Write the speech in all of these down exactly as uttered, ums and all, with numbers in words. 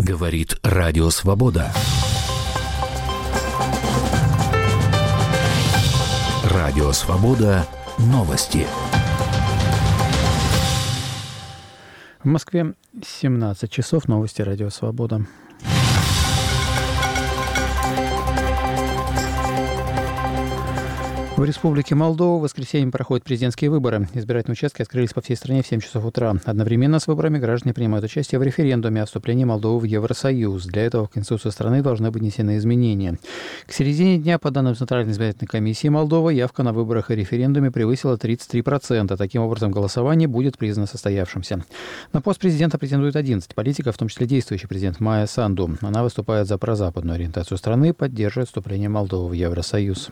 Говорит Радио Свобода. Радио Свобода. Новости. В Москве семнадцать часов. Новости Радио Свобода. В Республике Молдова в воскресенье проходят президентские выборы. Избирательные участки открылись по всей стране в семь часов утра. Одновременно с выборами граждане принимают участие в референдуме о вступлении Молдовы в Евросоюз. Для этого в Конституцию страны должны быть внесены изменения. К середине дня, по данным Центральной избирательной комиссии Молдовы, явка на выборах и референдуме превысила тридцать три процента. Таким образом, голосование будет признано состоявшимся. На пост президента претендует одиннадцать политиков, в том числе действующий президент Майя Санду. Она выступает за прозападную ориентацию страны и поддерживает вступление Молдовы в Евросоюз.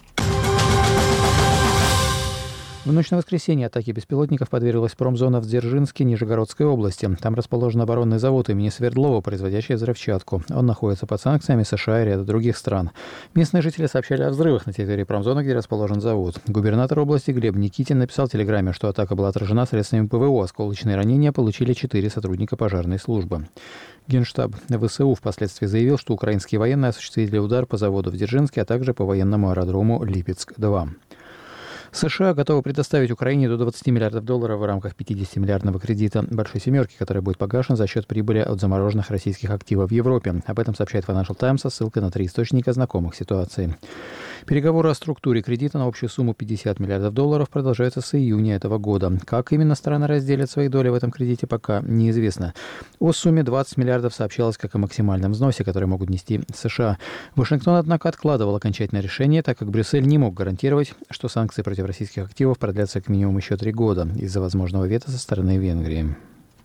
В ночь на воскресенье атаке беспилотников подверглась промзона в Дзержинске Нижегородской области. Там расположен оборонный завод имени Свердлова, производящий взрывчатку. Он находится под санкциями США и ряда других стран. Местные жители сообщали о взрывах на территории промзоны, где расположен завод. Губернатор области Глеб Никитин написал в телеграмме, что атака была отражена средствами ПВО. Осколочные ранения получили четыре сотрудника пожарной службы. Генштаб ВСУ впоследствии заявил, что украинские военные осуществили удар по заводу в Дзержинске, а также по военному аэродрому Липецк-два. США готовы предоставить Украине до двадцати миллиардов долларов в рамках пятидесятимиллиардного кредита «Большой семерки», который будет погашен за счет прибыли от замороженных российских активов в Европе. Об этом сообщает Financial Times со ссылкой на три источника, знакомых ситуации. Переговоры о структуре кредита на общую сумму пятьдесят миллиардов долларов продолжаются с июня этого года. Как именно страны разделят свои доли в этом кредите, пока неизвестно. О сумме двадцать миллиардов сообщалось как о максимальном взносе, который могут нести США. Вашингтон, однако, откладывал окончательное решение, так как Брюссель не мог гарантировать, что санкции против российских активов продлятся как минимум еще три года из-за возможного вето со стороны Венгрии.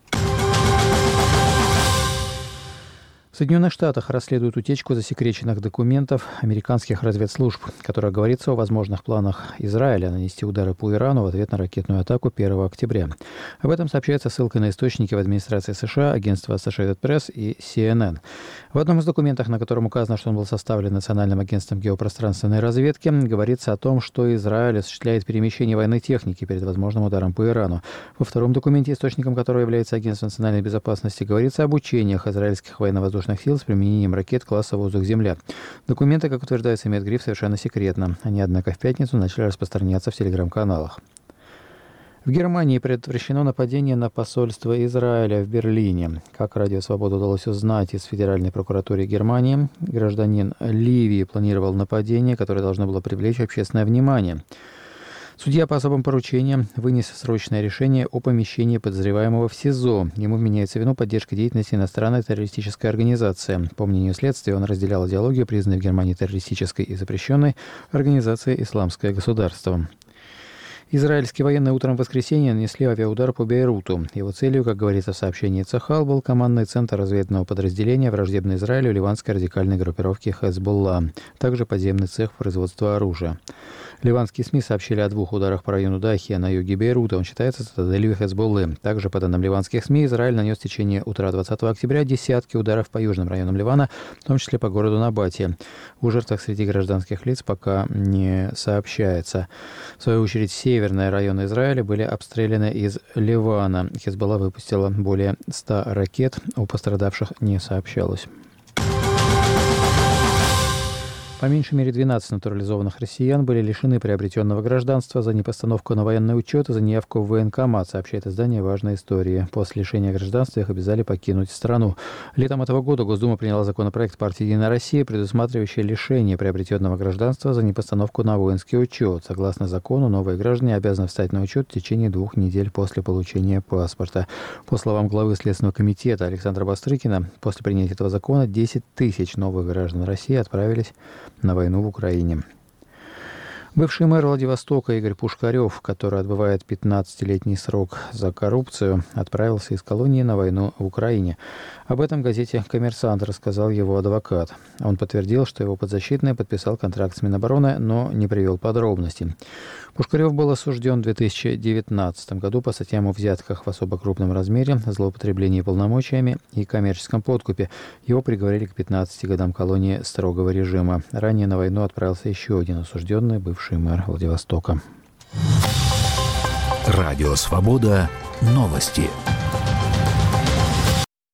В Соединенных Штатах расследуют утечку засекреченных документов американских разведслужб, в которых говорится о возможных планах Израиля нанести удары по Ирану в ответ на ракетную атаку первого октября. Об этом сообщается ссылкой на источники в администрации США, агентство Associated Press и си эн эн. В одном из документов, на котором указано, что он был составлен Национальным агентством геопространственной разведки, говорится о том, что Израиль осуществляет перемещение военной техники перед возможным ударом по Ирану. Во втором документе, источником которого является Агентство национальной безопасности, говорится об учениях израильских военно-воздушных сил с применением ракет класса «Воздух-Земля». Документы, как утверждается, имеют гриф «Совершенно секретно». Они, однако, в пятницу начали распространяться в телеграм-каналах. В Германии предотвращено нападение на посольство Израиля в Берлине. Как Радио Свобода удалось узнать из Федеральной прокуратуры Германии, гражданин Ливии планировал нападение, которое должно было привлечь общественное внимание. Судья по особым поручениям вынес срочное решение о помещении подозреваемого в СИЗО. Ему вменяется вину поддержки деятельности иностранной террористической организации. По мнению следствия, он разделял идеологию, признанной в Германии террористической и запрещенной организацией «Исламское государство». Израильские военные утром в воскресенье нанесли авиаудар по Бейруту. Его целью, как говорится в сообщении Цахал, был командный центр разведного подразделения враждебной Израилю ливанской радикальной группировки Хезболла, также подземный цех производства оружия. Ливанские СМИ сообщили о двух ударах по району Дахия на юге Бейрута. Он считается цитаделью Хезболлы. Также, по данным ливанских СМИ, Израиль нанес в течение утра двадцатого октября десятки ударов по южным районам Ливана, в том числе по городу Набати. О жертвах среди гражданских лиц пока не сообщается. В свою очередь, северные районы Израиля были обстреляны из Ливана. Хезболла выпустила более ста ракет. О пострадавших не сообщалось. По меньшей мере двенадцать натурализованных россиян были лишены приобретенного гражданства за непостановку на военный учет и за неявку в военкомат, сообщает издание «Важная история». После лишения гражданства их обязали покинуть страну. Летом этого года Госдума приняла законопроект партии «Единая Россия», предусматривающий лишение приобретенного гражданства за непостановку на воинский учет. Согласно закону, новые граждане обязаны встать на учет в течение двух недель после получения паспорта. По словам главы Следственного комитета Александра Бастрыкина, после принятия этого закона десять тысяч новых граждан России отправились на войну в Украине. Бывший мэр Владивостока Игорь Пушкарев, который отбывает пятнадцатилетний срок за коррупцию, отправился из колонии на войну в Украине. Об этом газете «Коммерсант» рассказал его адвокат. Он подтвердил, что его подзащитный подписал контракт с Минобороны, но не привел подробностей. Пушкарев был осужден в две тысячи девятнадцатом году по статьям о взятках в особо крупном размере, злоупотреблении полномочиями и коммерческом подкупе. Его приговорили к пятнадцати годам колонии строгого режима. Ранее на войну отправился еще один осужденный, бывший мэр Владивостока. Радио «Свобода». Новости.